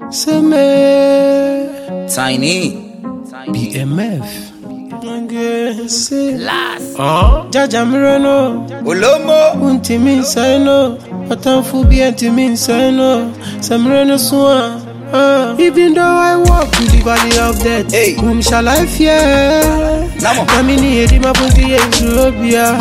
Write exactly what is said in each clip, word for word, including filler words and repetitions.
Seme Tiny B M F Last Jaja Mirano Olomo Unti min saino Atanfu bi anti min saino Samreno swan Even though I walk through the valley of death, hey, whom shall I fear? Namini edima punti Ethiopia.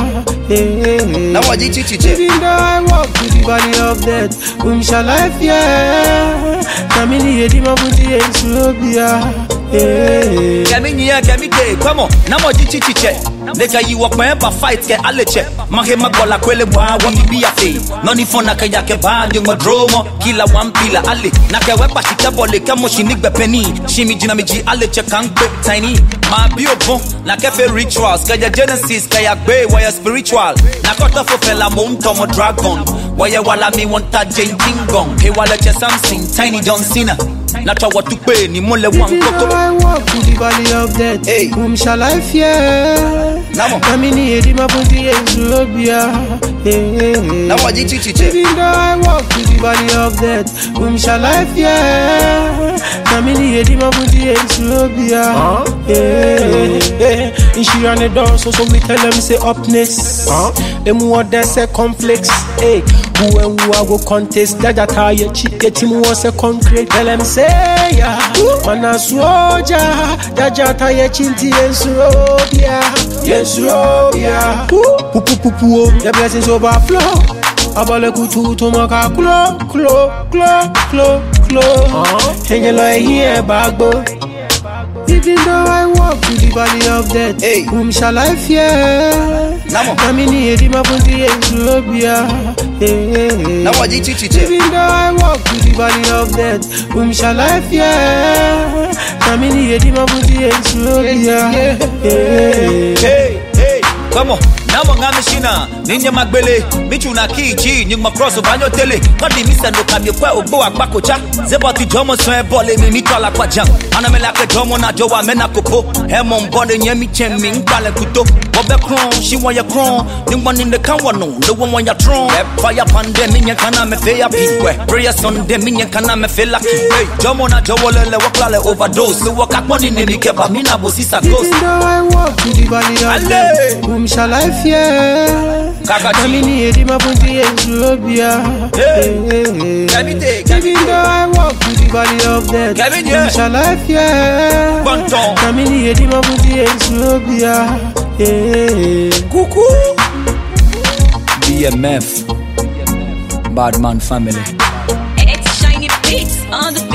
Even though I walk through the valley of death, whom shall I fear? Namini edima punti Ethiopia. Kamini ya kamite, come on, namo jichi chiche. Neka you walk my ever fight ke aleche. Mahe magola kwele wa wa bibi afe. Noni fona kaya ke ba yung madromo. Kila wampila ale. Nake wepa shika bole kamo shinik bepeni. Shimi jina miji aleche kankwe tiny. Ma bio bon, nake fe rituals. Kaya genesis kaya be waya spiritual. Nakota fo fela monto mo dragon. Waya wala mi wanta jane kingong. He wala che something tiny John Cena. Nacha watu pe ni mole wankoko. I walk through the valley of death, hey, whom shall I fear? Namini edima punti Ethiopia. Even though I walk through the valley of death, whom shall I fear? Namini edima punti Ethiopia. Insurance the door, so so we tell them say upness. Them what they say conflicts. Hey, who and who I go contest? Jaja tire cheat get him was a concrete. Tell them say yeah, mana suoja. Jaja tire chinti Ethiopia. Ethiopia. Pu pu pu pu. The blessings overflow. Abale kutu to maka klo klo klo klo klo. Hengelo here bagbo. Even though I walk through the valley of death, hey, whom shall I fear? Namini edima punti Ethiopia. Even though I walk through the valley of death, whom shall I fear? Namini edima punti Ethiopia. Hey, hey, come on. Nawa ngamishina, ninye magbele Michuna kiji, nyung makroso banyo tele Kodi misa no kamye kwe ogbo akbakocha Zeboti jomo swen bole mi mitwala kwa jam Aname lake jomo na jowa mena kopo Hemo mbode nye mi chemi nkale kuto Bobe kron, she want ya kron Nyungwa ninde kanwa no, no one want ya tron Fire pande minye kana me fe ya pigwe Prayer Sunday minye kana me fe laki Jomo na jowo lele waklale overdose Luwa kakmoni nini keba mina bosisa ghost Even though I walk through the valley of death, whom shall I fear? Namini edima punti Ethiopia. Even though I walk through the valley of death, whom shall I fear? Namini edima punti Ethiopia. Kuku B M F Badman family. It's Shiny Beats on the